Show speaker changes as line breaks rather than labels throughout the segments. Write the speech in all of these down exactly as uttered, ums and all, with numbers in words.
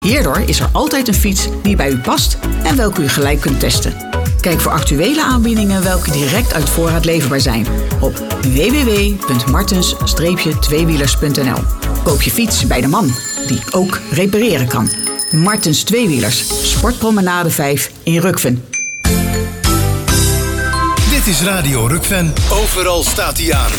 Hierdoor is er altijd een fiets die bij u past en welke u gelijk kunt testen. Kijk voor actuele aanbiedingen welke direct uit voorraad leverbaar zijn op w w w punt martens tweewielers punt n l. Koop je fiets bij de man die ook repareren kan. Martens Tweewielers, Sportpromenade vijf in Rukven.
Dit is Radio Rukven. Overal staat hij aan.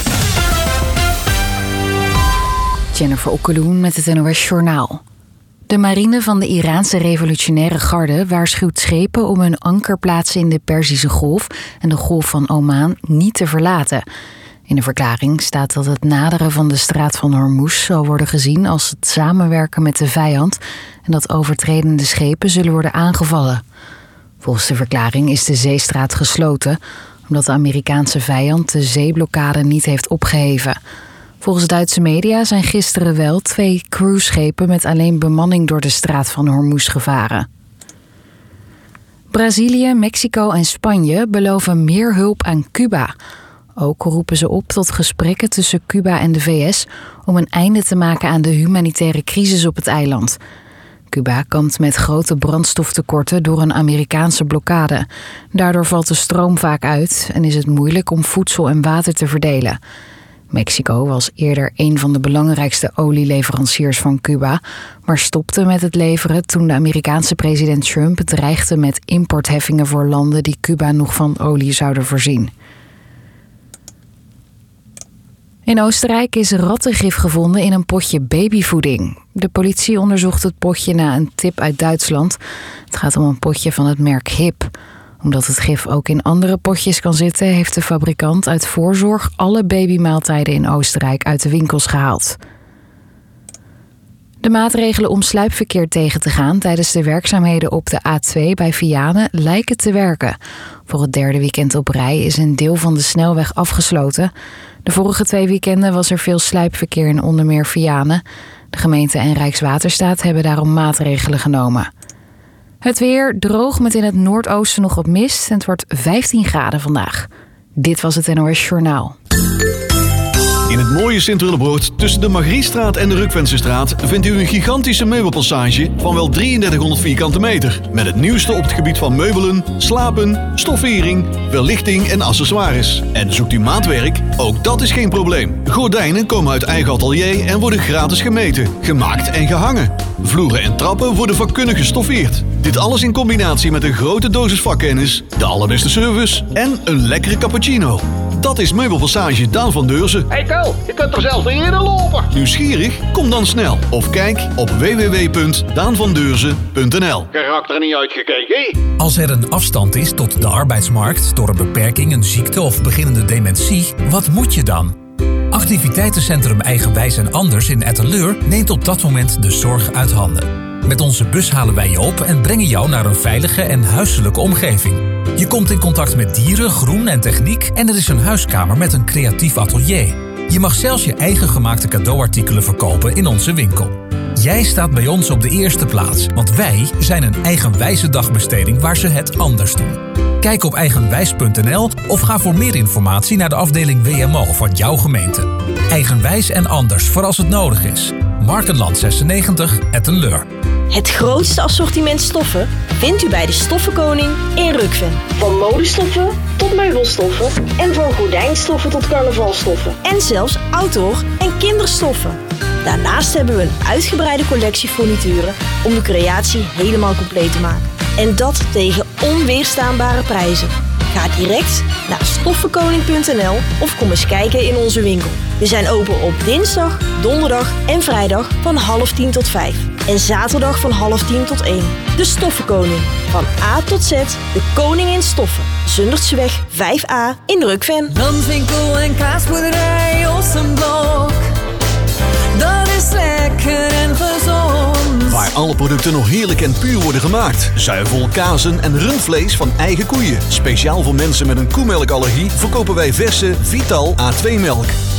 Jennifer Okkeloen met het N O S Journaal. De marine van de Iraanse revolutionaire garde waarschuwt schepen om hun ankerplaatsen in de Perzische Golf en de Golf van Oman niet te verlaten. In de verklaring staat dat het naderen van de straat van Hormuz zal worden gezien als het samenwerken met de vijand en dat overtredende schepen zullen worden aangevallen. Volgens de verklaring is de zeestraat gesloten omdat de Amerikaanse vijand de zeeblokkade niet heeft opgeheven. Volgens Duitse media zijn gisteren wel twee cruiseschepen met alleen bemanning door de straat van Hormuz gevaren. Brazilië, Mexico en Spanje beloven meer hulp aan Cuba. Ook roepen ze op tot gesprekken tussen Cuba en de V S om een einde te maken aan de humanitaire crisis op het eiland. Cuba kampt met grote brandstoftekorten door een Amerikaanse blokkade. Daardoor valt de stroom vaak uit en is het moeilijk om voedsel en water te verdelen. Mexico was eerder een van de belangrijkste olieleveranciers van Cuba, maar stopte met het leveren toen de Amerikaanse president Trump dreigde met importheffingen voor landen die Cuba nog van olie zouden voorzien. In Oostenrijk is rattengif gevonden in een potje babyvoeding. De politie onderzocht het potje na een tip uit Duitsland. Het gaat om een potje van het merk Hip. Omdat het gif ook in andere potjes kan zitten, heeft de fabrikant uit voorzorg alle babymaaltijden in Oostenrijk uit de winkels gehaald. De maatregelen om sluipverkeer tegen te gaan tijdens de werkzaamheden op de A twee bij Vianen lijken te werken. Voor het derde weekend op rij is een deel van de snelweg afgesloten. De vorige twee weekenden was er veel sluipverkeer in onder meer Vianen. De gemeente en Rijkswaterstaat hebben daarom maatregelen genomen. Het weer droog met in het noordoosten nog wat mist en het wordt vijftien graden vandaag. Dit was het N O S Journaal.
In het mooie Sint-Willebroord tussen de Margriestraat en de Rukvensestraat vindt u een gigantische meubelpassage van wel drieëndertighonderd vierkante meter. Met het nieuwste op het gebied van meubelen, slapen, stoffering, verlichting en accessoires. En zoekt u maatwerk? Ook dat is geen probleem. Gordijnen komen uit eigen atelier en worden gratis gemeten, gemaakt en gehangen. Vloeren en trappen worden vakkundig gestoffeerd. Dit alles in combinatie met een grote dosis vakkennis, de allerbeste service en een lekkere cappuccino. Dat is Meubelpassage Daan van Deurzen.
Hey Kel, je kunt er zelfs niet eerder lopen.
Nieuwsgierig? Kom dan snel. Of kijk op w w w punt daan van deurzen punt n l.
Karakter niet uitgekeken.
Als er een afstand is tot de arbeidsmarkt door een beperking, een ziekte of beginnende dementie, wat moet je dan? Activiteitencentrum Eigenwijs en Anders in Etteleur neemt op dat moment de zorg uit handen. Met onze bus halen wij je op en brengen jou naar een veilige en huiselijke omgeving. Je komt in contact met dieren, groen en techniek en er is een huiskamer met een creatief atelier. Je mag zelfs je eigen gemaakte cadeauartikelen verkopen in onze winkel. Jij staat bij ons op de eerste plaats, want wij zijn een eigenwijze dagbesteding waar ze het anders doen. Kijk op eigenwijs punt n l of ga voor meer informatie naar de afdeling W M O van jouw gemeente. Eigenwijs en Anders voor als het nodig is. Markenland zesennegentig, Etteleur.
Het grootste assortiment stoffen vindt u bij de Stoffenkoning in Rukven. Van modestoffen tot meubelstoffen en van gordijnstoffen tot carnavalstoffen. En zelfs outdoor- en kinderstoffen. Daarnaast hebben we een uitgebreide collectie furnituren om de creatie helemaal compleet te maken. En dat tegen onweerstaanbare prijzen. Ga direct naar stoffenkoning punt n l of kom eens kijken in onze winkel. We zijn open op dinsdag, donderdag en vrijdag van half tien tot vijf. En zaterdag van half tien tot één. De Stoffenkoning. Van A tot Z, de koning in stoffen. Zundertseweg vijf a in Rukven.
Landwinkel en kaasboerderij Ossenblok. Dat is lekker en gezond.
Waar alle producten nog heerlijk en puur worden gemaakt. Zuivel, kazen en rundvlees van eigen koeien. Speciaal voor mensen met een koemelkallergie verkopen wij verse Vital A twee melk.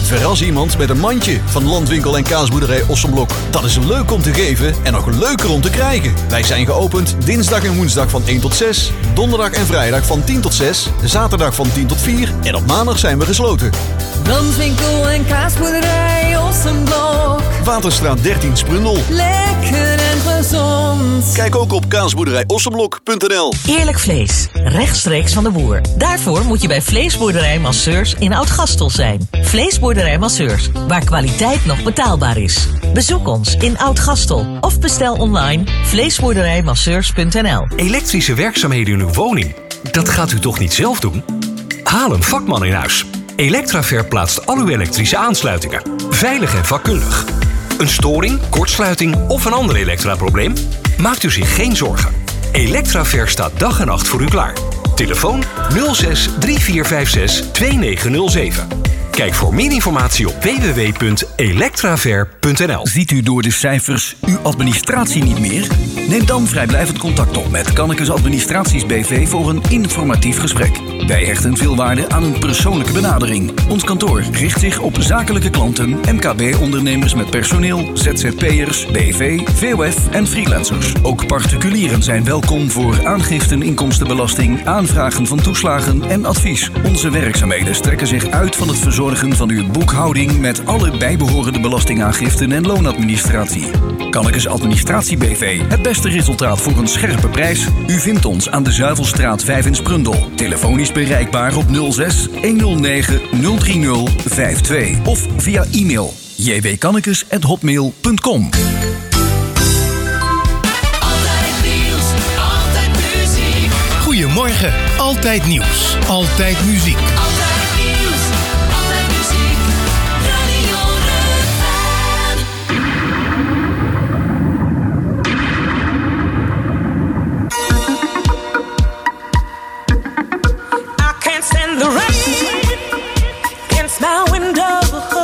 Verras iemand met een mandje van Landwinkel en Kaasboerderij Ossenblok. Dat is leuk om te geven en nog leuker om te krijgen. Wij zijn geopend dinsdag en woensdag van één tot zes, donderdag en vrijdag van tien tot zes, zaterdag van tien tot vier en op maandag zijn we gesloten.
Landwinkel en Kaasboerderij Ossenblok.
Waterstraat dertien Sprundel.
Lekker en gezond.
Kijk ook op kaasboerderij ossenblok punt n l.
Eerlijk vlees, rechtstreeks van de boer. Daarvoor moet je bij Vleesboerderij Masseurs in Oud-Gastel zijn. Vleesboerderij Masseurs, waar kwaliteit nog betaalbaar is. Bezoek ons in Oud-Gastel of bestel online vleesboerderijmasseurs punt n l.
Elektrische werkzaamheden in uw woning, dat gaat u toch niet zelf doen? Haal een vakman in huis. Electraver plaatst al uw elektrische aansluitingen. Veilig en vakkundig. Een storing, kortsluiting of een ander elektraprobleem? Maakt u zich geen zorgen. Electraver staat dag en nacht voor u klaar. Telefoon nul zes drie vier vijf zes twee negen nul zeven. Kijk voor meer informatie op w w w punt electraver punt n l.
Ziet u door de cijfers uw administratie niet meer? Neem dan vrijblijvend contact op met Kannekes Administraties B V voor een informatief gesprek. Wij hechten veel waarde aan een persoonlijke benadering. Ons kantoor richt zich op zakelijke klanten, M K B-ondernemers met personeel, Z Z P'ers, B V, V O F en freelancers. Ook particulieren zijn welkom voor aangiften inkomstenbelasting, aanvragen van toeslagen en advies. Onze werkzaamheden strekken zich uit van het verzorgen van uw boekhouding met alle bijbehorende belastingaangiften en loonadministratie. Kannekes Administratie B V. Het beste resultaat voor een scherpe prijs? U vindt ons aan de Zuivelstraat vijf in Sprundel. Telefonisch bereikbaar op nul zes honderd negen nul drie nul vijf twee of via e-mail j w kannekes at hotmail punt com.
Goedemorgen, Altijd Nieuws, Altijd Muziek.
Altijd nieuws, altijd muziek. Radio Rukven. I can't stand the rain against my window,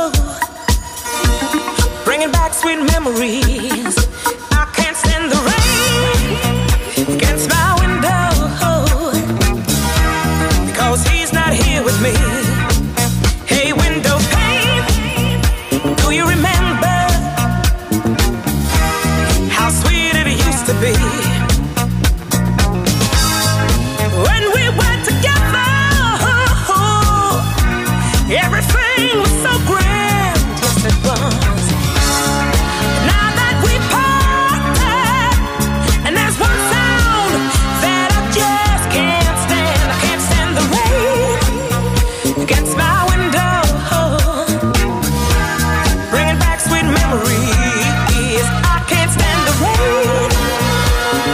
bringing back sweet memories. I can't stand the rain against my window, because he's not here with me. Hey, window pane, do you remember how sweet it used to be? When we were together, everything was so grand, yes it was. Now that we parted, and there's one sound that I just can't stand. I can't stand the rain against my window, bringing back sweet memories. I can't stand the rain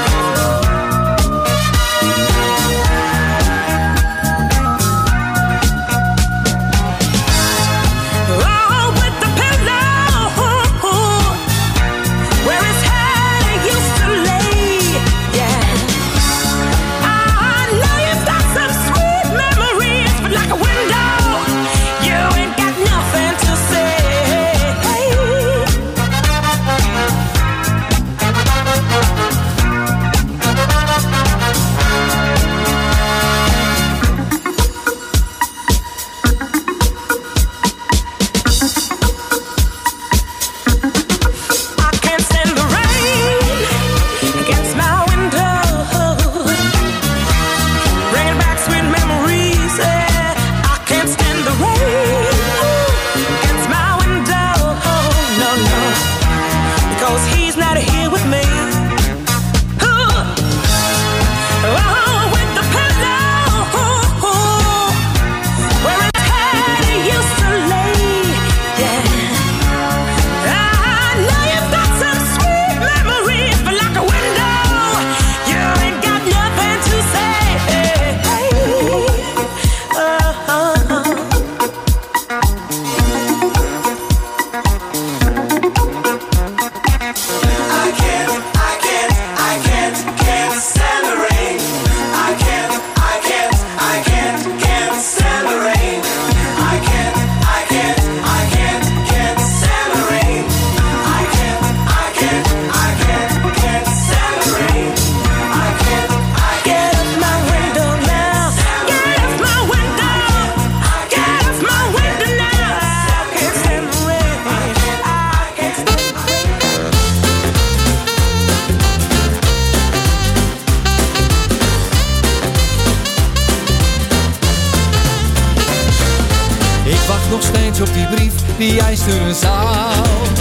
woordje op die brief die jij sturen zou.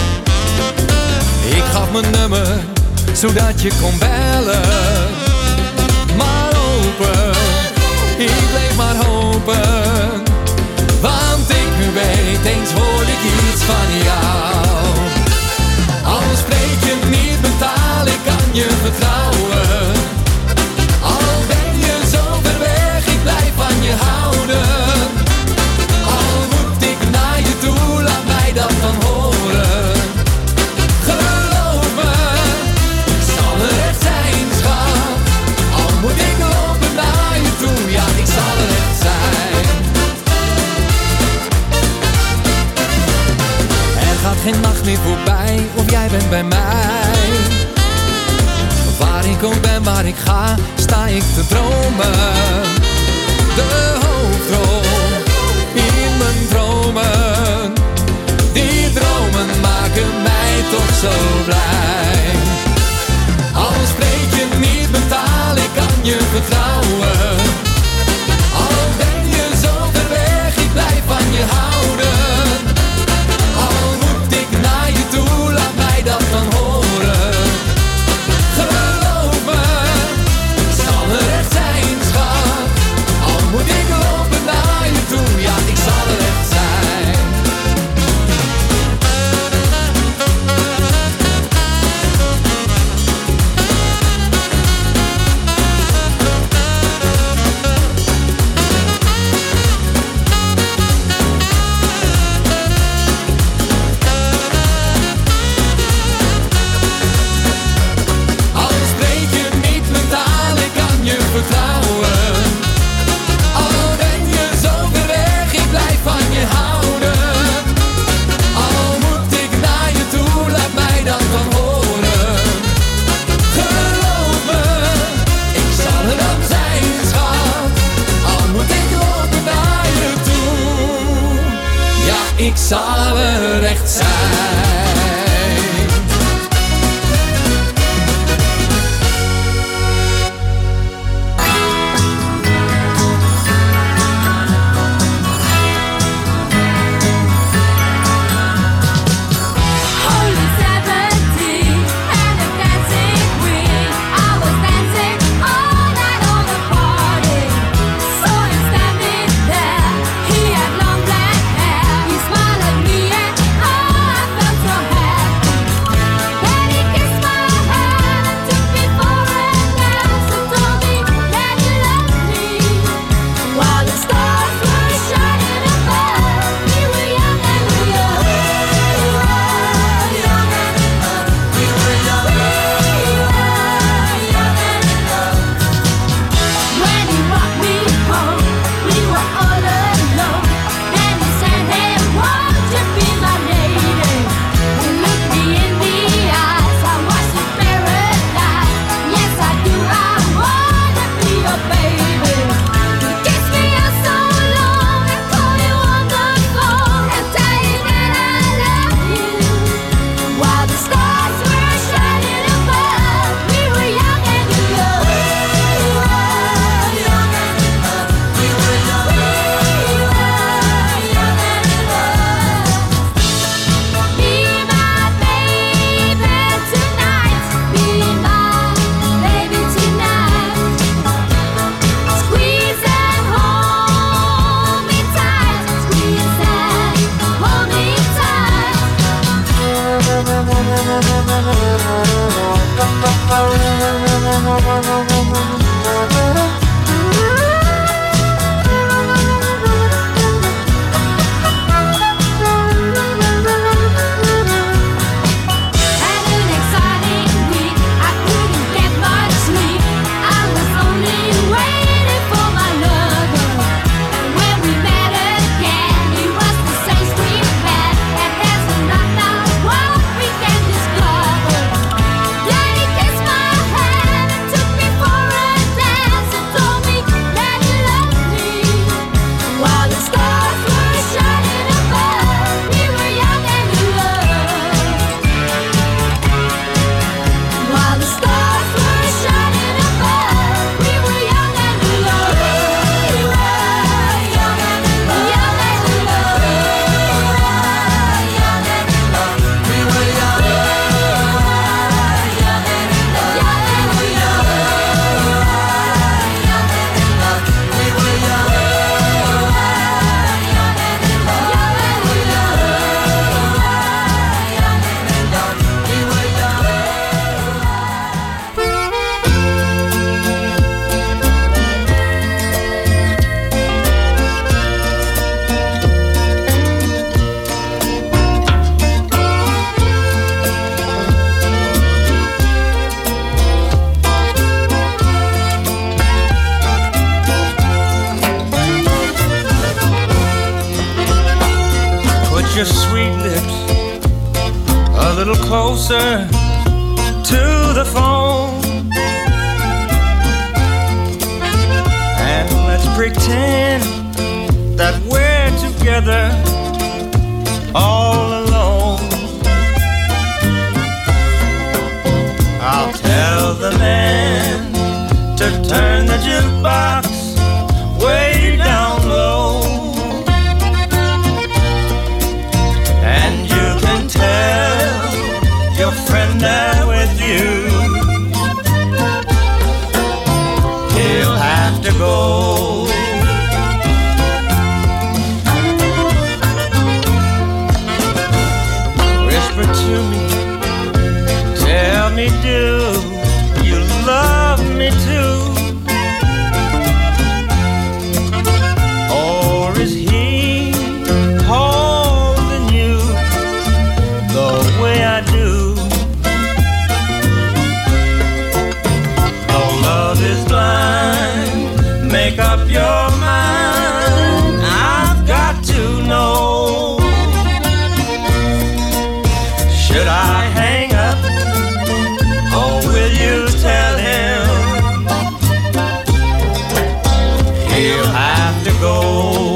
Ik gaf mijn nummer, zodat je kon bellen. Maar open, ik bleef maar hopen. Want ik weet, eens hoor ik iets van jou. Al spreek je niet betaal, ik kan je vertrouwen. Al ben je zo ver weg, ik blijf van je houden. Al moet ik naar je toe, laat mij dat dan horen. Geloof me, ik zal er echt zijn, schat. Al moet ik lopen naar je toe, ja, ik zal er echt zijn. Er gaat geen nacht meer voorbij, of jij bent bij mij. Waar ik ook ben, waar ik ga, sta ik te dromen. De hoofdrol in mijn dromen. Die dromen maken mij toch zo blij. Al spreek je niet betaal, ik kan je vertrouwen. Al ben je zo ver weg, ik blijf van je houden. Al moet ik naar je toe, laat mij dat dan horen. Geloof me, ik zal er echt zijn, schat. Al moet ik lopen naar je toe, ja, ik zal er echt zijn. Al spreek je niet mijn taal, ik kan je vertrouwen. Al ben je zo ver weg, ik blijf van je houden. Al moet ik naar je toe, laat mij dat dan horen. Geloof me, ik zal er dan zijn, schat. Al moet ik lopen naar je toe, ja, ik zal er echt zijn.
Only seventeen and a dancing queen. I was dancing all night on the party. Saw him standing there. He had long black hair. He smiled at me and oh, I felt so happy. Then he kissed my hand and took me for a dance and told me that he loved me. While the stars were shining above, we were young and we were young and in love. We were young, we were young and in love. When he walked me home, we were all alone. Then he said, "Hey, won't you be my lady?" He looked me in the eyes. I was in paradise. Yes, I do. I wanna be your baby. He kissed me out so long and called you on the phone and tell you that I love you. While the stars were shining above, we were young and we were young and in love. We were young, we were young and in love. Be my baby tonight. Be my baby tonight. Squeeze and hold me tight. Squeeze and hold me Had an exciting week. I couldn't get much sleep. I was only waiting for my lover. And when we met again, he was the same sweet man. And there's not not what we can discover. Then he kissed my hand and took me for a
closer to the phone, and let's pretend that we're together all alone. I'll tell the man to turn the jukebox way down low, and you can tell your friend there with you he'll have to go. Whisper to me, tell me, do you love me too? Or is he holding you the way I do? Though love is blind, make up your mind, I've got to know. Should I hang up, or will you tell him he'll have to go?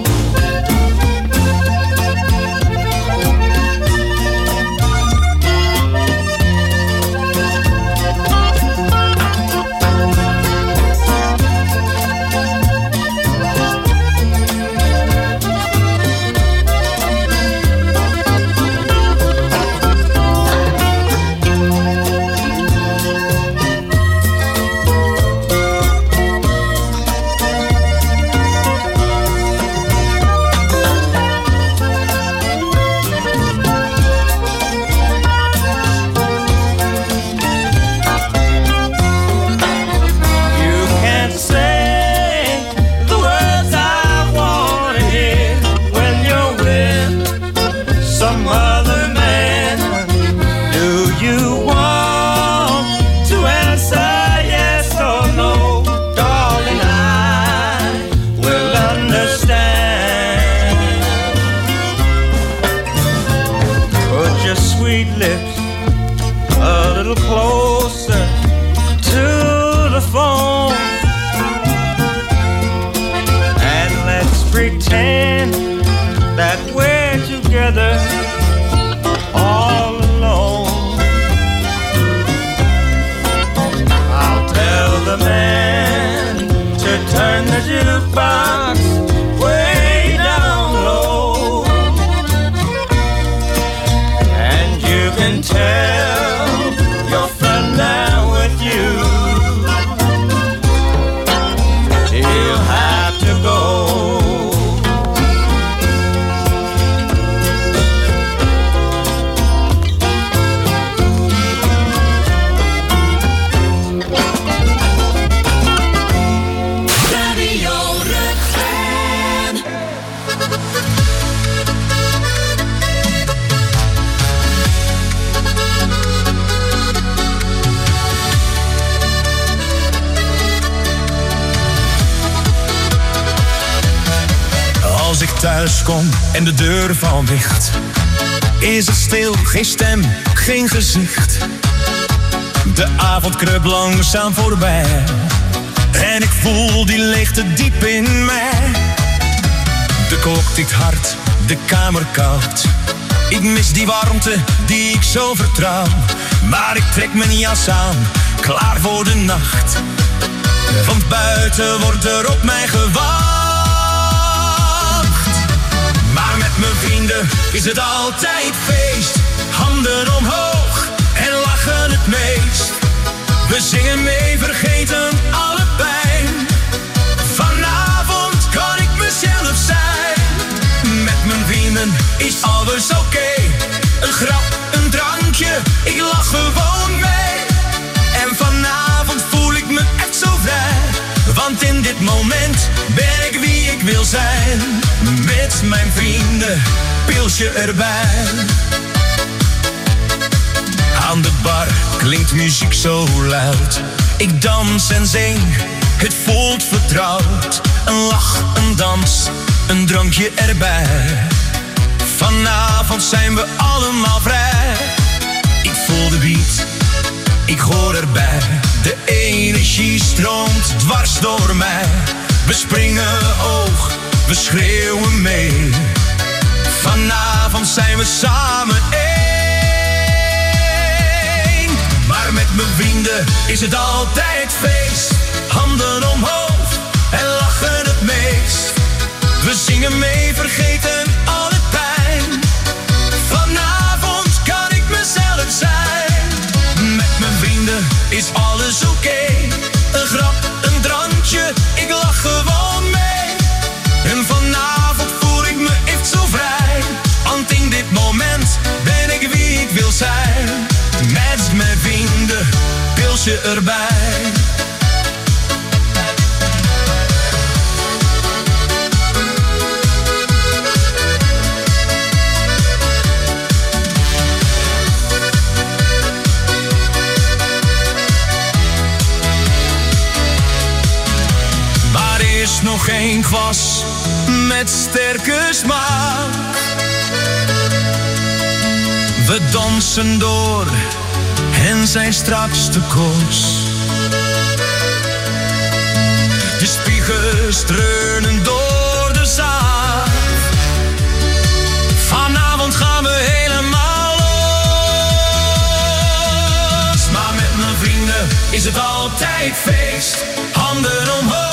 Thuis kom en de deur valt dicht, is het stil, geen stem, geen gezicht. De avond kruipt langzaam voorbij en ik voel die leegte diep in mij. De klok tikt hard, de kamer koud. Ik mis die warmte die ik zo vertrouw. Maar ik trek mijn jas aan, klaar voor de nacht. Want buiten wordt er op mij gewacht. Maar met mijn vrienden is het altijd feest. Handen omhoog en lachen het meest. We zingen mee, vergeten alle pijn. Vanavond kan ik mezelf zijn. Met mijn vrienden is alles oké. Okay. Een grap, een drankje, ik lach gewoon mee. En vanavond voel ik me echt zo vrij. Want in dit moment ben ik wie ik wil zijn. Met mijn vrienden, pilsje erbij. Aan de bar klinkt muziek zo luid. Ik dans en zing, het voelt vertrouwd. Een lach, een dans, een drankje erbij. Vanavond zijn we allemaal vrij. Ik voel de beat, ik hoor erbij. De energie stroomt dwars door mij. We springen hoog, we schreeuwen mee. Vanavond zijn we samen één. Maar met mijn vrienden is het altijd feest. Handen omhoog en lachen het meest. We zingen mee, vergeten alle pijn. Vanavond kan ik mezelf zijn. Met mijn vrienden is alles oké. Okay. Een grap, een drankje, ik lach gewoon mee. En vanavond voel ik me echt zo vrij. Want in dit moment ben ik wie ik wil zijn. Met mijn vrienden, pilsje erbij. Is nog geen kwas met sterke smaak. We dansen door en zijn straks te koos. De spiegels dreunen door de zaal. Vanavond gaan we helemaal los. Maar met mijn vrienden is het altijd feest. Handen omhoog.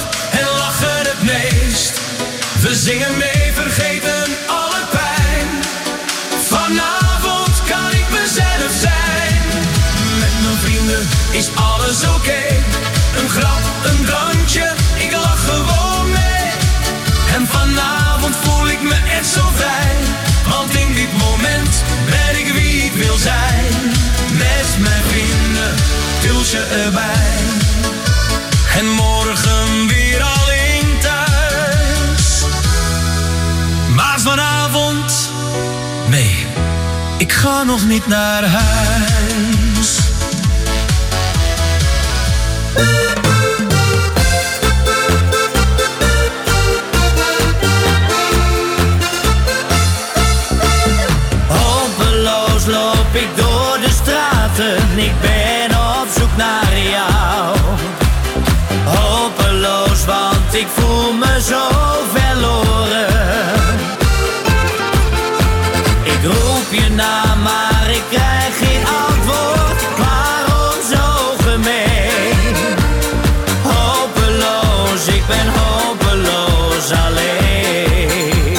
We zingen mee, vergeten alle pijn. Vanavond kan ik mezelf zijn. Met mijn vrienden is alles oké. Okay. Een grap, een drankje, ik lach gewoon mee. En vanavond voel ik me echt zo vrij. Want in dit moment ben ik wie ik wil zijn. Met mijn vrienden, pilsje erbij. En morgen weer alleen thuis. Maar vanavond, nee, ik ga nog niet naar huis.
Hopeloos loop ik door de straten. Ik ben op zoek naar jou. Hopeloos, want ik voel me zo verloren. Ik roep je naam, maar ik krijg geen antwoord. Waarom zo gemeen? Hopeloos, ik ben hopeloos alleen.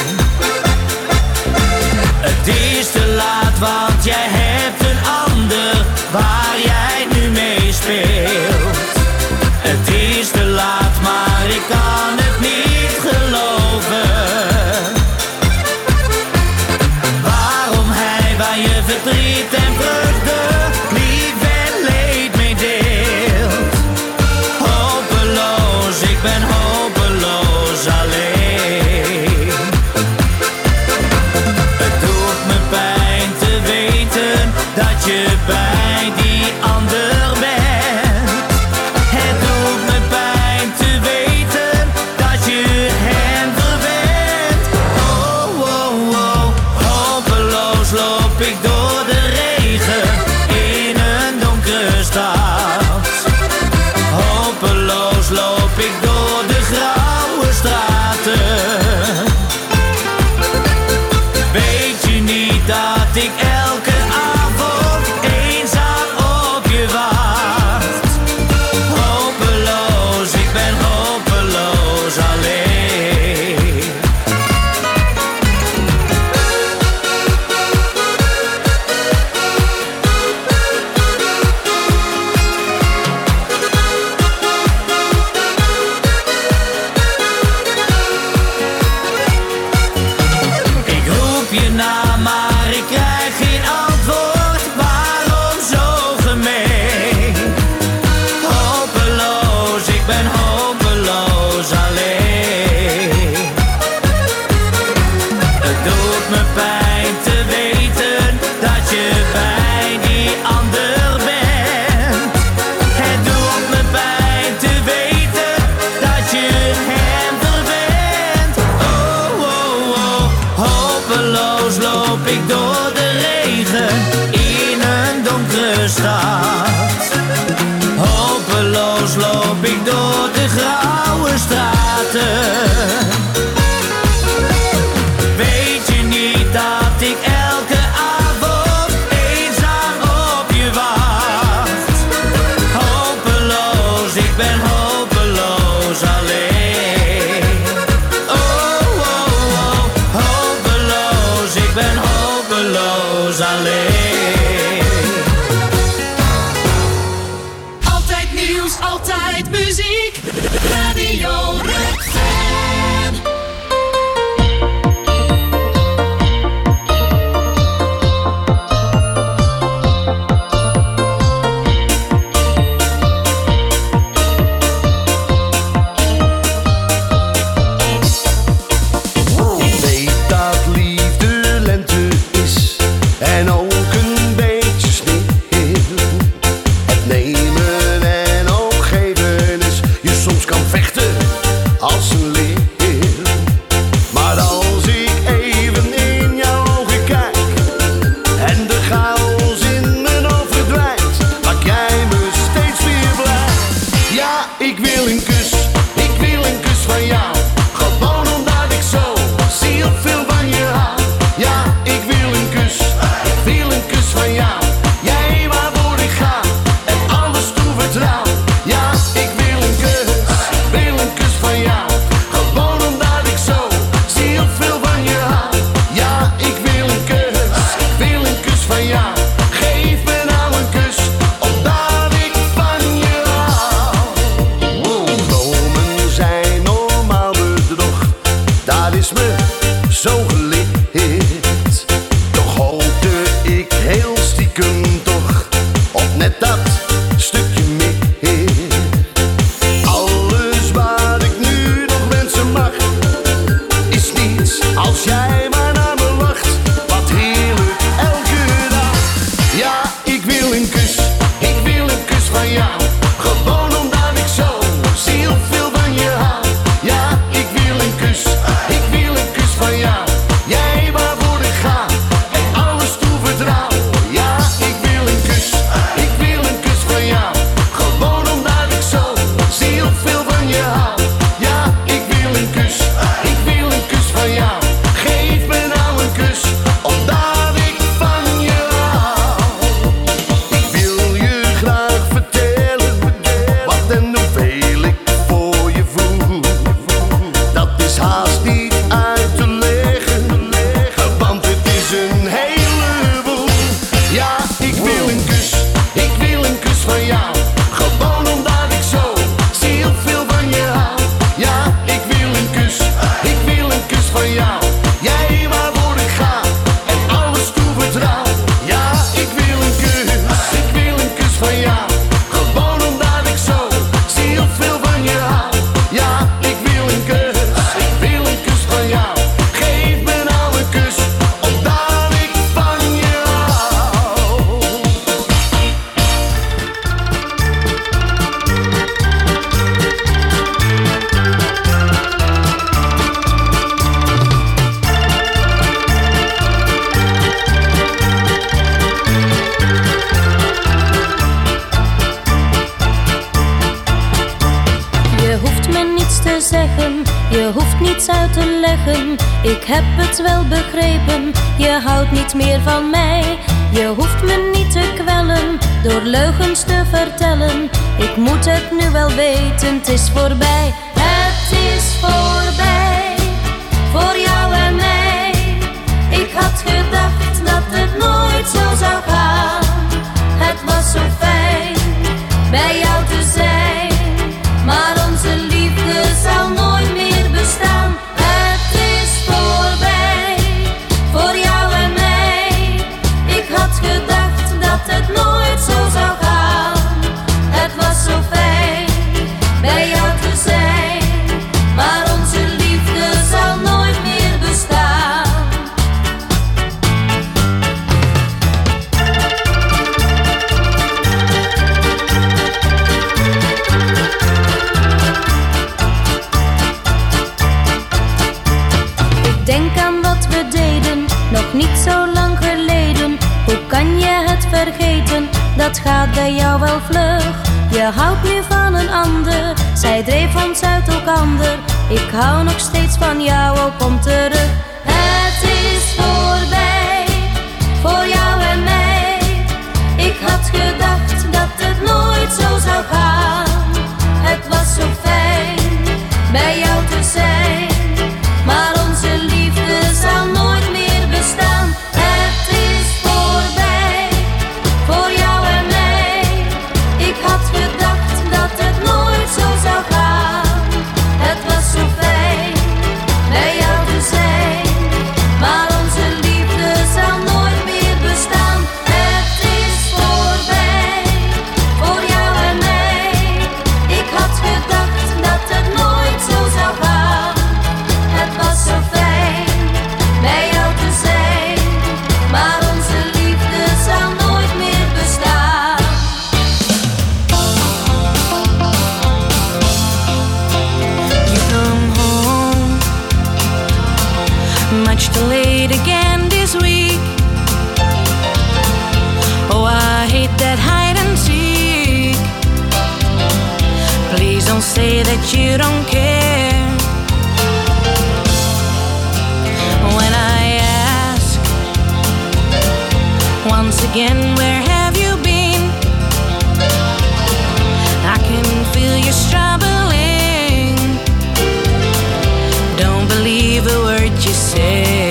Het is te laat, want jij hebt een ander waar jij nu mee speelt. Het is te laat, maar ik kan het niet geloven. Waarom hij waar je verdriet en vreugde, lief en leed meedeelt. Hopeloos, ik ben hopeloos alleen. Het doet me pijn te weten dat je bij die ander bent. Het doet me pijn te weten dat je hem verwendt. Oh, oh, oh, hopeloos loop ik door de regen in een donkere stad. Hopeloos loop ik door de grauwe straten. Weet je niet dat ik elke avond eenzaam op je wacht? Hopeloos, ik ben hopeloos alleen. Ik roep je naam, maar ik krijg geen ben hopeloos alleen. Oh, oh, oh, hopeloos, ik ben hopeloos alleen.
Altijd nieuws, altijd muziek. Radio Rukven.
Je hoeft niets uit te leggen, ik heb het wel begrepen. Je houdt niet meer van mij. Je hoeft me niet te kwellen door leugens te vertellen. Ik moet het nu wel weten, het is voorbij. Het is voorbij, voor jou en mij. Ik had gedacht dat het nooit zo zou gaan. Het was zo fijn bij jou te zijn, maar onze liefde zal nooit meer bestaan. Het is voorbij, voor jou en mij. Ik had gedacht dat het nooit zo zou gaan. Het was zo fijn bij jou te zijn, maar onze liefde zal nooit meer bestaan. Denk aan wat we deden, nog niet zo lang geleden. Hoe kan je het vergeten, dat gaat bij jou wel vlug. Je houdt nu van een ander, zij dreef ons uit elkander. Ik hou nog steeds van jou, oh kom terug. Het is voorbij, voor jou en mij. Ik had gedacht dat het nooit zo zou gaan. Het
Don't say that you don't care. When I ask once again, where have you been? I can feel you struggling. Don't believe a word you say.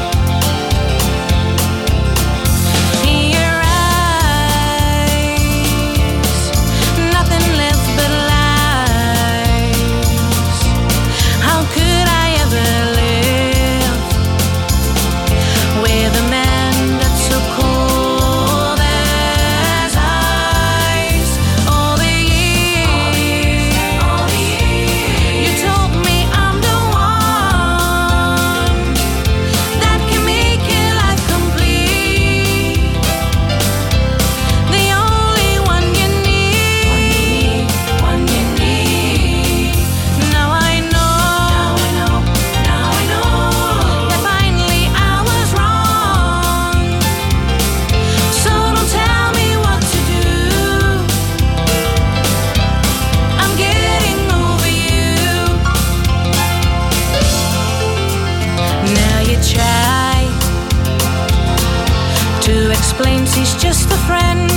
He's just a friend.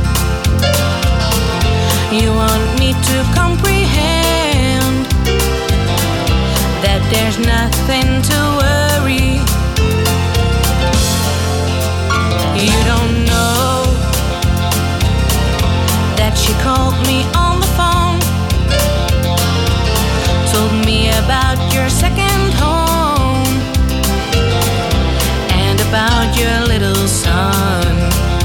You want me to comprehend that there's nothing to worry. You don't know that she called me on the phone, told me about your second home and about your little son.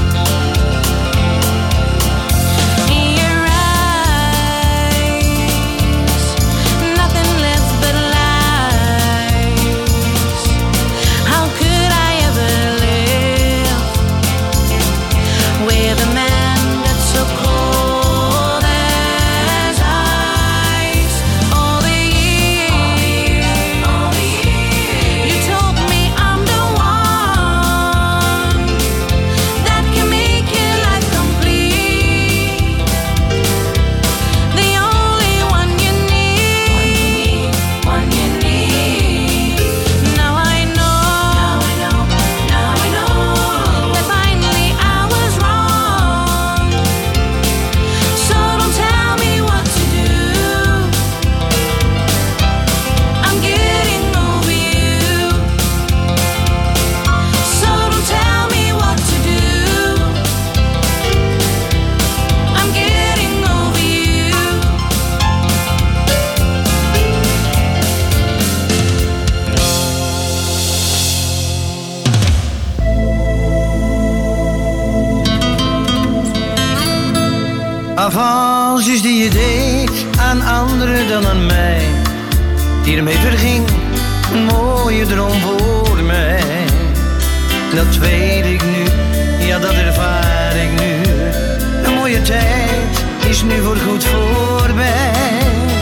Avances die je deed aan anderen dan aan mij, die ermee verging, een mooie droom voor mij. Dat weet ik nu, ja dat ervaar ik nu. Een mooie tijd is nu voorgoed voorbij.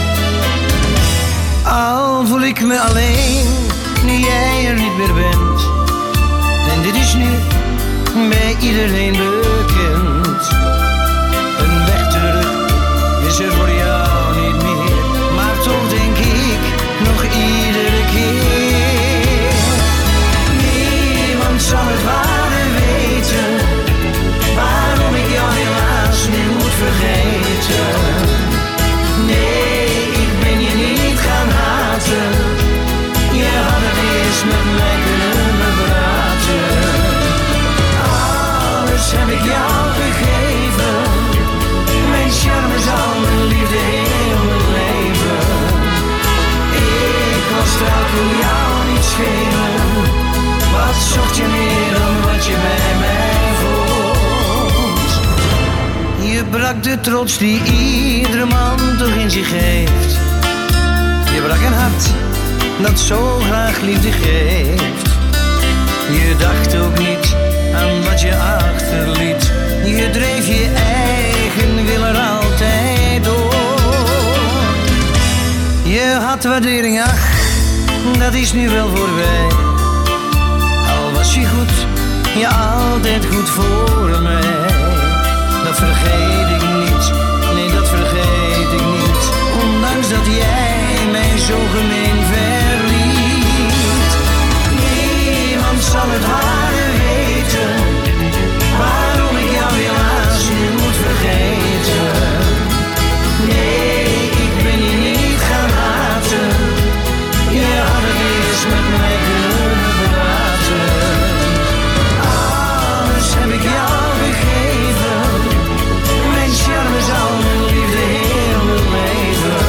Al voel ik me alleen, nu jij er niet meer bent. En dit is nu bij iedereen bekend. Een weg terug is er voor jou niet meer, maar toch denk ik nog iedere keer. Niemand zal het ware weten, waarom ik jou helaas nu moet vergeten. Nee, ik ben je niet gaan haten, je had het eerst met mij kunnen praten. Alles heb ik jou gegeven, mijn charme zal mijn liefde heel mijn leven. Ik was trouw, kon jou niet schelen. Wat zocht je meer dan wat je bij mij vond? Je brak de trots die iedere man toch in zich heeft. Je brak een hart dat zo graag liefde geeft. Je dacht ook niet aan wat je achterliet. Je dreef je eigen wil er altijd door. Je had waardering, ach, dat is nu wel voorbij. Al was je goed, je altijd goed voor mij. Dat vergeet ik niet, nee dat vergeet ik niet. zo gemeen verliet. Niemand zal het ware weten, waarom ik jou helaas nu moet vergeten. Nee, ik ben je niet gaan haten, je had het eerst met mij kunnen praten. Alles heb ik jou gegeven, mijn charme is al mijn liefde heel mijn leven.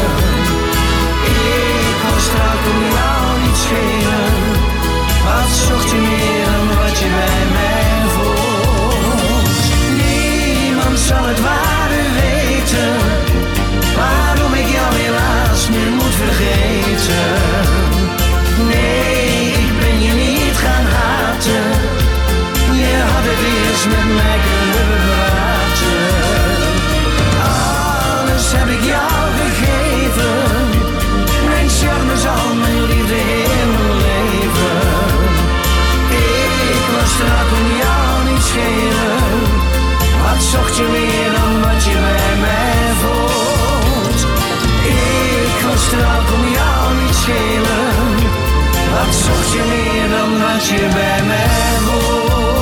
Ik was trouw, kon jou niet schelen, wat zocht je meer dan wat je bij mij voelt. Niemand zal het ware weten, waarom ik jou helaas nu moet vergeten. Nee, ik ben je niet gaan haten, je had het eerst met mij kunnen praten. Alles heb ik jou gegeven, mijn charme is al mijn liefde heel mijn leven. Ik was trouw, kon jou niet schelen, wat zocht je meer dan wat je bij mij voelt. Ik was trouw, kon jou niet schelen, wat zocht je meer dan wat je bij mij voelt.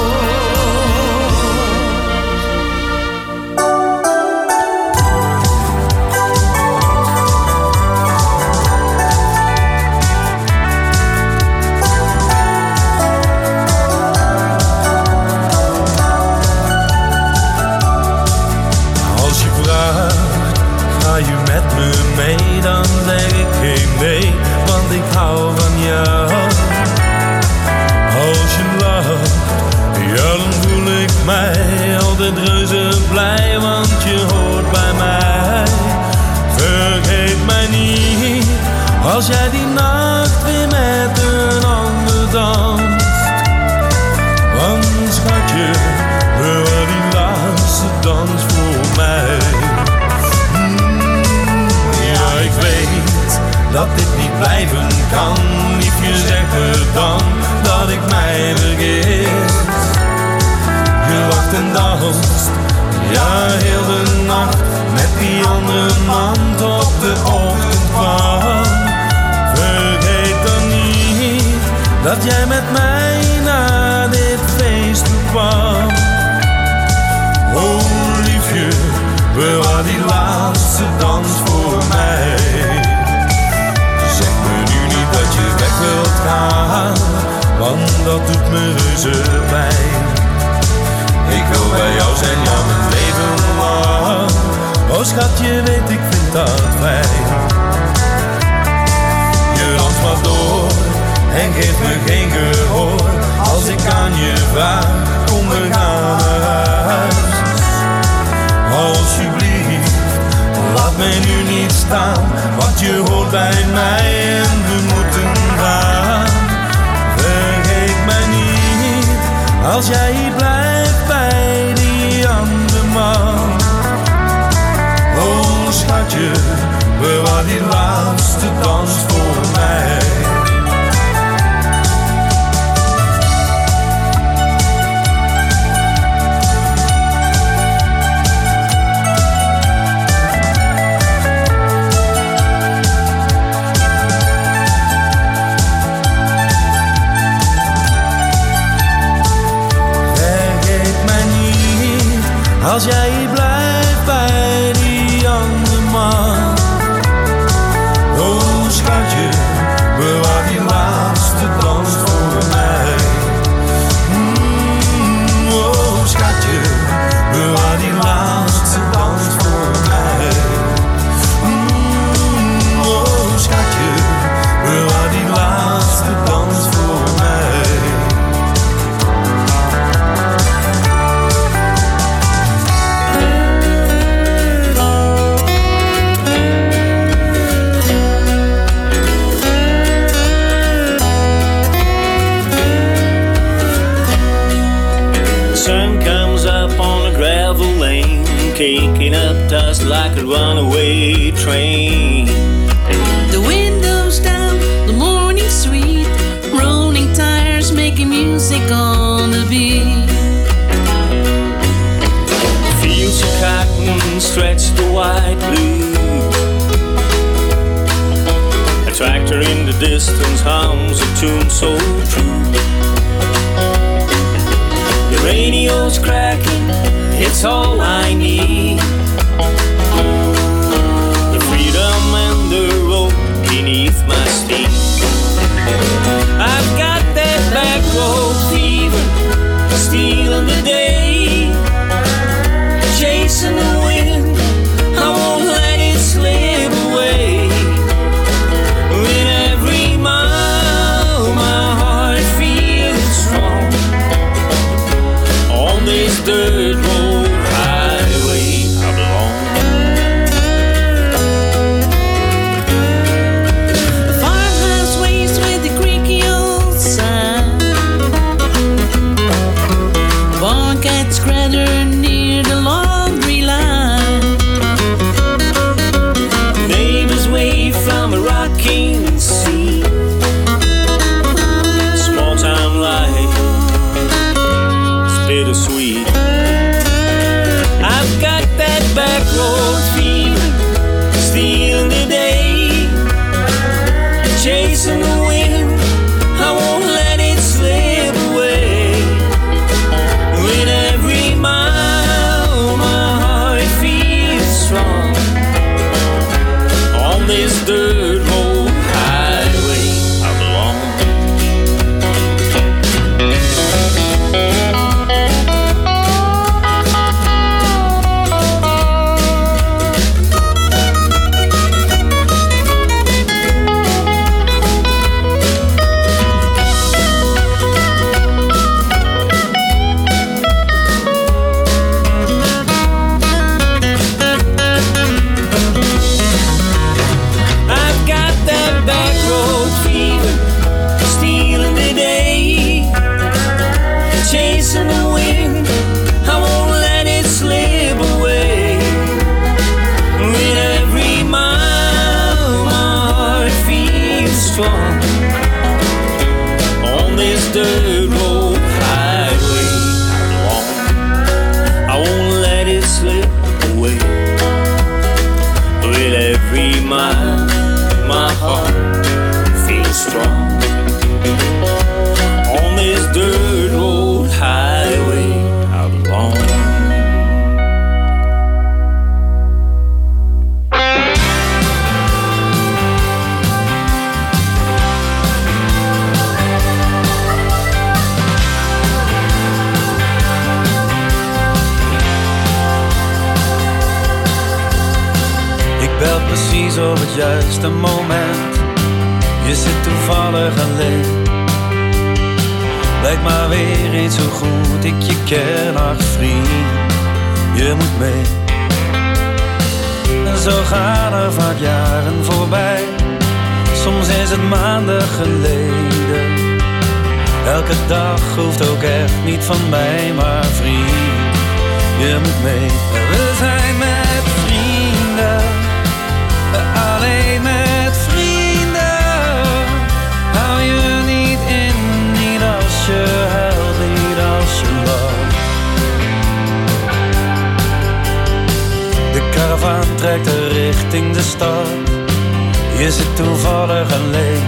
Als je vraagt, ga je met me mee, dan zeg ik geen nee, want ik hou van jou. Als je lacht, ja dan voel ik mij altijd reuze blij, want je hoort bij mij. Vergeet mij niet, als jij die nacht weer met een ander danst. Want schatje, bewaar die laatste dans voor mij. Mm, ja, ik weet dat dit niet blijven kan. Liefje, zeg me dan dat ik mij vergeet. Je lacht en danst, ja, heel de nacht met die andere man tot de ochtend kwam. Vergeet dan niet dat jij met mij naar dit feest kwam. Oh liefje, bewaar die laatste dans voor mij. Zeg me nu niet dat je weg wilt gaan, want dat doet me reuze pijn. Ik wil bij jou zijn, ja mijn leven lang. Oh schat, je weet ik vind dat fijn. Je danst maar door en geeft me geen gehoor. Als ik aan je vraag, kom we gaan naar huis. Alsjeblieft, laat mij nu niet staan, want je hoort bij mij en we moeten gaan. Vergeet mij niet, als jij hier blijft bij die andere man. Oh schatje, bewaar die laatste dans voor mij. Als jij hier blijft bij die andere man. Oh schatje, bewaar die laatste dans voor mij. Mm, oh schatje, bewaar die laatste dans voor mij. Mm, oh schatje, bewaar die laatste dans voor mij.
Kicking up dust like a runaway train.
The windows down, the morning sweet, rolling tires making music on the beat.
Fields of cotton stretch the white blue. A track
laughter in the distance hums a tune so true. The radio's cracking, it's all I need. The freedom and the road beneath my feet. I've got that back road fever, stealing the day, chasing the wind. I won't let it slip away. With every mile, my heart feels strong. On this dirt road highway I belong.
The farmhouse waves with the creaky old sign. Barn cat scratcher near the laundry line.
Neighbors wave from a rocking sea. Small town life, it's bittersweet. I've got that back road fever, stealing the day, chasing the wind. I won't let it slip away. With every mile, my heart feels strong. On this dirt road highway I belong. I've got that back road fever, stealing the day, chasing the wind. I won't let it slip away. With every mile, my heart feels strong. On this dirt road highway I belong. I won't let it slip away. With every mile, my heart feels strong. On this dirt road highway I belong.
Ik bel precies op het juiste moment. Je zit toevallig alleen. Lijkt maar weer iets zo goed ik je ken, ach vriend. Je moet mee. En zo gaan er vaak jaren voorbij. Soms is het maanden geleden. Elke dag hoeft ook echt niet van mij, maar vriend, je moet mee. We zijn met vrienden, alleen met vrienden. Hou je niet in, niet als je huilt, niet als je lacht. De karavaan trekt er richting de stad. Je zit toevallig alleen.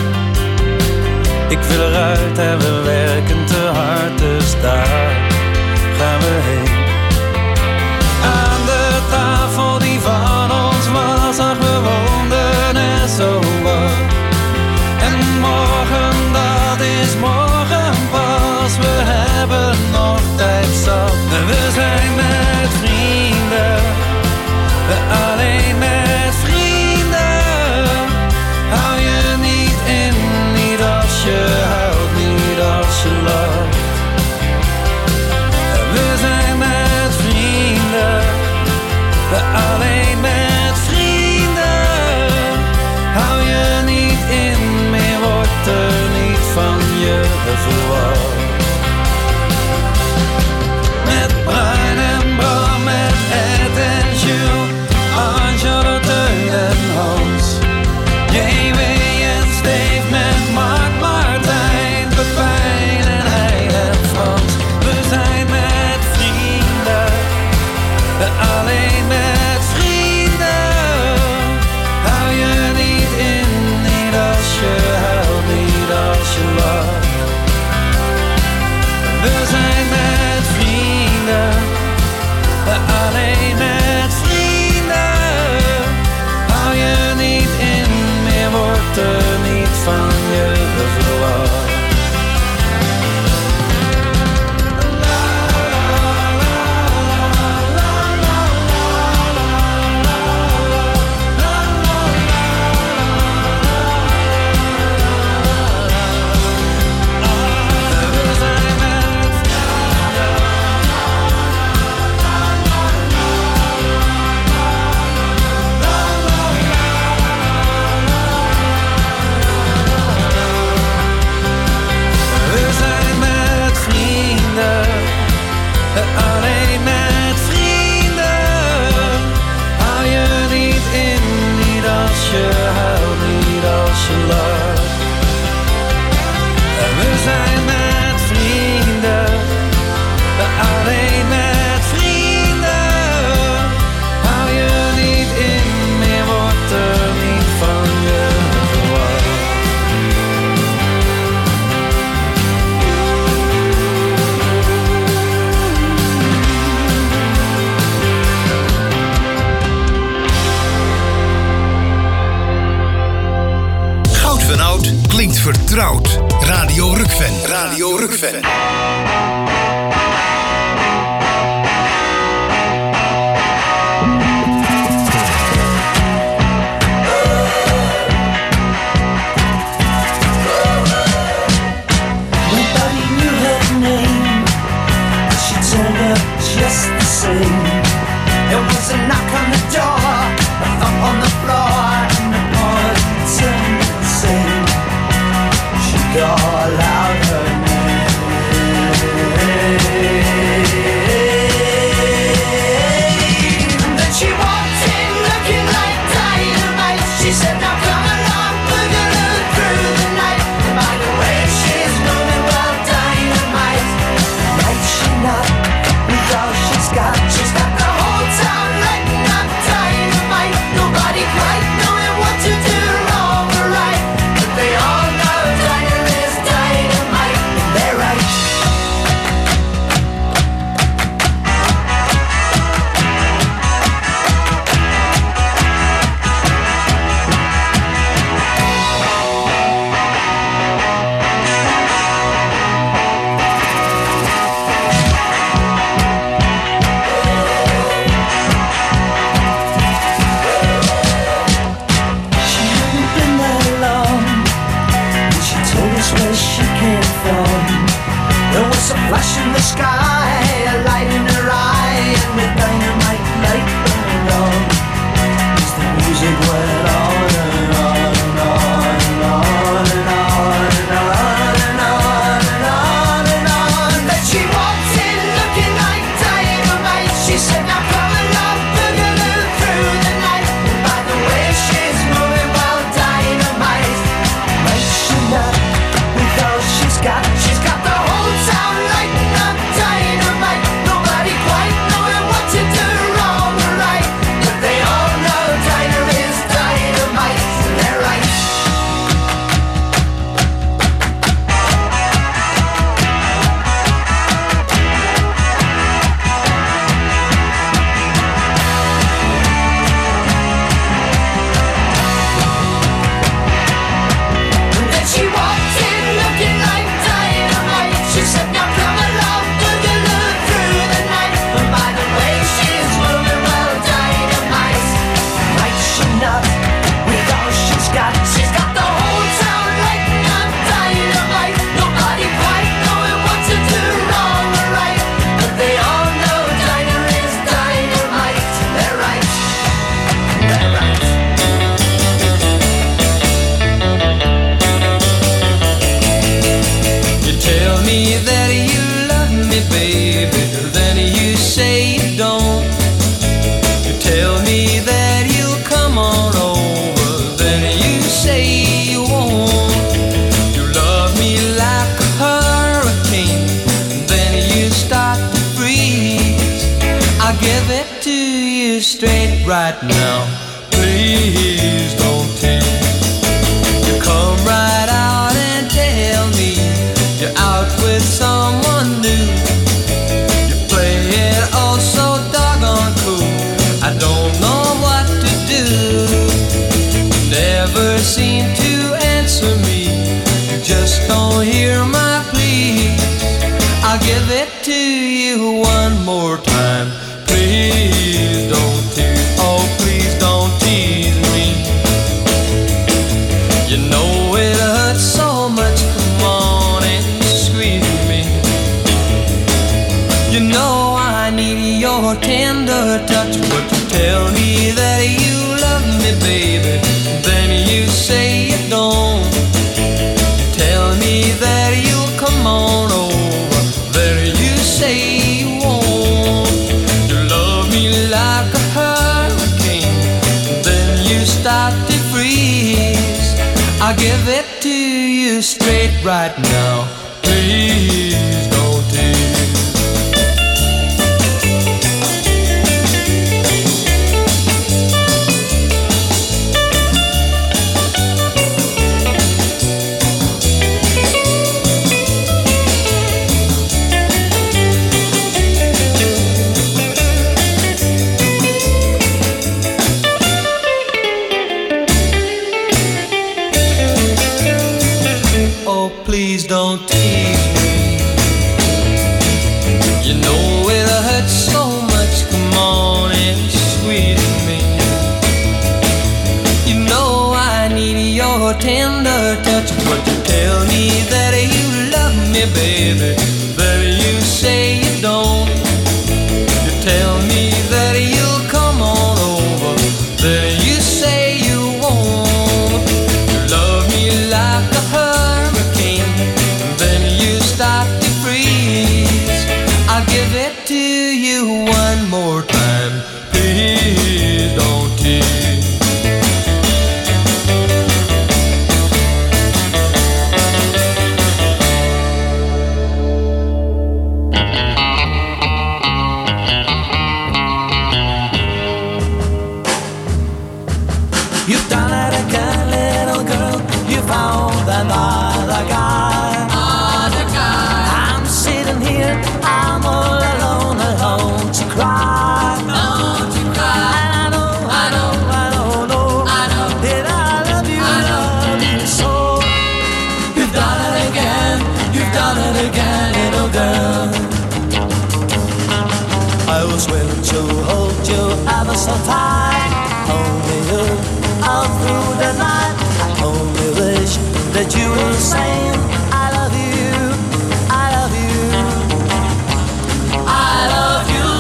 Ik wil eruit en we werken te hard, dus daar gaan we heen. Aan de tafel die van ons was, ach we woonden er zo wat. En morgen, dat is morgen pas, we hebben nog tijd zat. We zijn met vrienden, alleen met vrienden. Hou je niet in, niet als je huilt, niet als je lacht. We zijn met
Vertrouwd. Radio Rukven. Radio Rukven.
Nobody knew her name, but she turned up just the same. There was a knock on the door, a thump on the floor, and the boy turned the same. She called out her name. Then she walked in looking like dynamite. She said, now come along, we're gonna through the night. By the way, she's moving well, dynamite. Right, she not with all she's got. She's got the whole town lighting up, dynamite. Nobody quite knowing what to do, wrong or right, but they all know Dinah is dynamite, and they're right. She hadn't been that long when she told us where she came from. There was a flash in the sky, a light in her eye, and the dynamite light burned on. As the music went on and on and on and on and on and on and on and on and on. Then she walked in looking like dynamite. She said, now come along, we're gonna through the night. And by the way, she's moving well, dynamite. Might she not with all she's got? She's got the whole town lighting up, dynamite. Nobody quite knowing what to do, wrong or right, but they all know Dinah is dynamite, and they're right. And then she walked in looking like dynamite. She said, now come along, we're gonna through the night. And by the way, she's moving well, dynamite. Might she not with all she's got? She's got the whole town lighting up, dynamite. Nobody quite knowing what to do, wrong or right, but they all know Dinah is dynamite. They're right. They're right.
You tell me that you love me, baby, then you say you don't. You tell me that you'll come on over, then you say you won't. You love me like a hurricane, then you start to freeze. I'll give it to you straight right now. Please don't tease. You come right out and tell me you're out with someone new. You play it all so doggone cool. I don't know what to do. Never seem to answer me. You just don't hear my pleas. I'll give it to you one more time. Please don't tease. Oh, please don't tease me. You know it hurts so much. Come on and squeeze me. You know I need your tender touch, but you tell me that you love me, baby, then you say you don't. You tell me that you'll come on over, then you say you won't. You love me like a hurricane, then you start to freeze. I'll give it to you straight right now. Please don't tease.
please don't tease me. You know it hurts so much, come on and squeeze me. You know I need your tender touch, but you tell me that you love me, baby, but you say you don't. You tell me that you'll come on over, then you say you won't. You love me like a hurricane, then you start to freeze. I'll give it to you one more time, please don't tease.
Another guy, other guy. I'm sitting here, I'm all alone, alone to cry, alone to cry. And I know, I know, I don't know, I know that I love you, I love you so. You've done it again, you've done it again, little girl. I was willing to hold you ever so tight, only you all through the night. I only wish that you will say I love you, I love you, I love you.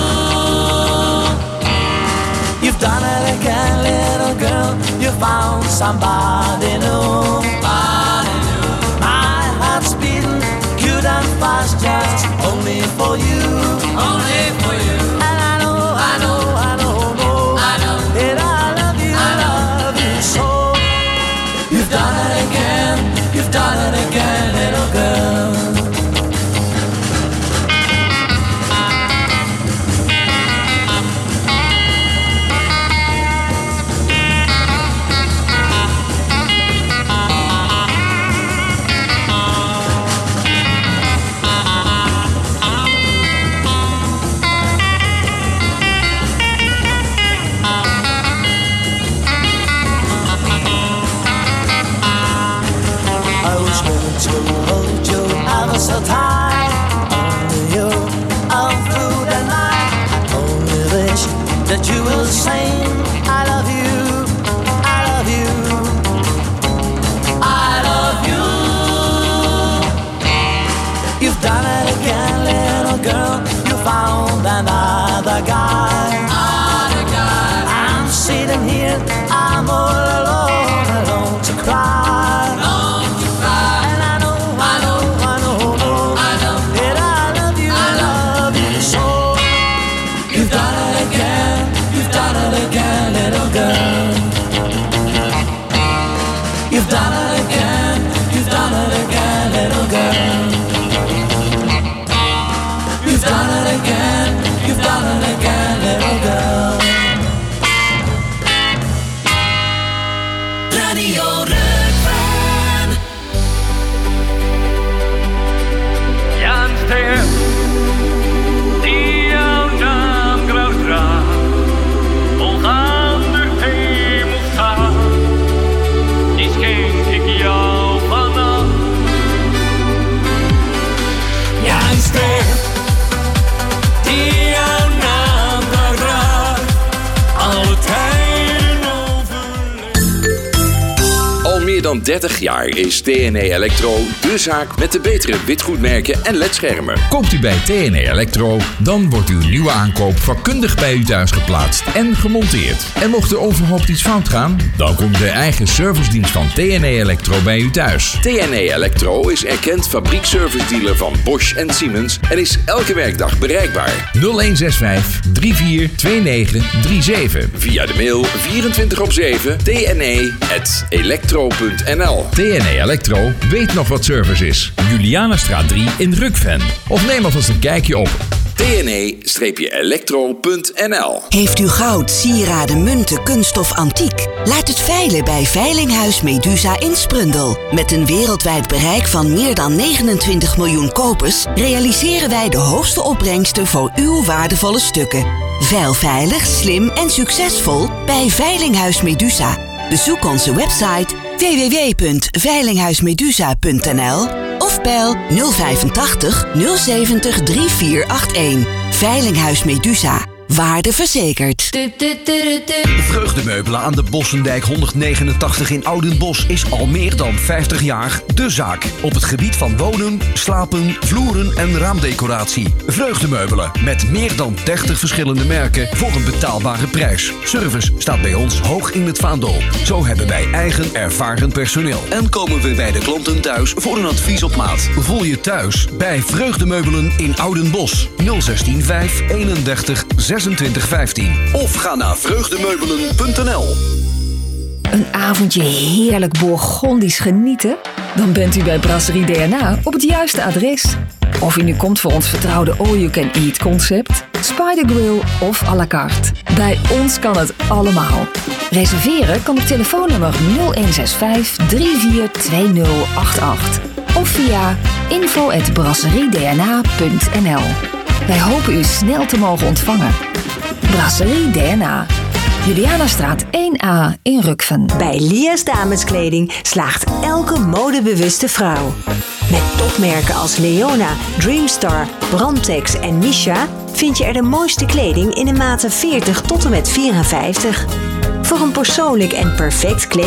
You've done it again, little girl. You found somebody new, somebody new. My heart's beating good and fast, just only for you, only for you. And I know, I know, I know, know, I know that I love you, I love you so. You've done it again, you've done it again, little girl. To hold you ever so tight, only you all through the night. I only wish that you will sing I love you, I love you, I love you. You've done it again, little girl. You found another guy, another guy. I'm sitting here, I'm all alone, alone to cry, alone to cry. You've done it again, you've done it again, little girl. You've done it again, you've done it again, little girl. Radio Rukven.
Jan Ster, die jouw naam graag draagt, ongaande hemel staat. Die schenk ik jou vanaf.
Ja, een ster die jouw naam draagt, alle tijden overleeft.
Al meer dan dertig jaar is T N E Electro de zaak met de betere witgoedmerken en ledschermen.
Koopt u bij T N E Electro, dan wordt uw nieuwe aankoop vakkundig bij u thuis geplaatst en gemonteerd. En mocht er overhoop iets fout gaan, dan komt de eigen servicedienst van T N E Electro bij u thuis.
T N E Electro is erkend fabriekservice-dealer van Bosch en Siemens en is elke werkdag bereikbaar.
nul een zes vijf drie vier twee negen drie zeven.
Via de mail vierentwintig op zeven t n e punt electro punt n l.
T N E Electro weet nog wat service is. Julianastraat drie in Rukven. Of neem alvast een kijkje op
t n e electro punt n l.
Heeft u goud, sieraden, munten, kunststof, antiek? Laat het veilen bij Veilinghuis Medusa in Sprundel. Met een wereldwijd bereik van meer dan negenentwintig miljoen kopers realiseren wij de hoogste opbrengsten voor uw waardevolle stukken. Veil veilig, slim en succesvol bij Veilinghuis Medusa. Bezoek onze website w w w punt veilinghuismedusa punt n l of bel nul vijfentachtig nul zeventig drie vier acht een. Veilinghuis Medusa. Waarde verzekerd.
Vreugdemeubelen aan de Bossendijk honderdnegenentachtig in Oudenbosch is al meer dan vijftig jaar de zaak. Op het gebied van wonen, slapen, vloeren en raamdecoratie. Vreugdemeubelen met meer dan dertig verschillende merken voor een betaalbare prijs. Service staat bij ons hoog in het vaandel. Zo hebben wij eigen ervaren personeel. En komen we bij de klanten thuis voor een advies op maat. Voel je thuis bij Vreugdemeubelen in Oudenbosch. nul zestien vijf eenendertig zesentwintig vijftien. Of ga naar vreugdemeubelen punt n l.
Een avondje heerlijk Bourgondisch genieten? Dan bent u bij Brasserie D N A op het juiste adres. Of u nu komt voor ons vertrouwde all-you-can-eat concept, Spider Grill of à la carte. Bij ons kan het allemaal. Reserveren kan op telefoonnummer nul een zes vijf drie vier twee nul acht acht of via info at brasseriedna punt n l. Wij hopen u snel te mogen ontvangen. Brasserie D N A. Julianastraat één A in Rukven.
Bij Lia's Dameskleding slaagt elke modebewuste vrouw. Met topmerken als Leona, Dreamstar, Brandtex en Misha vind je er de mooiste kleding in de maten veertig tot en met vierenvijftig. Voor een persoonlijk en perfect kleding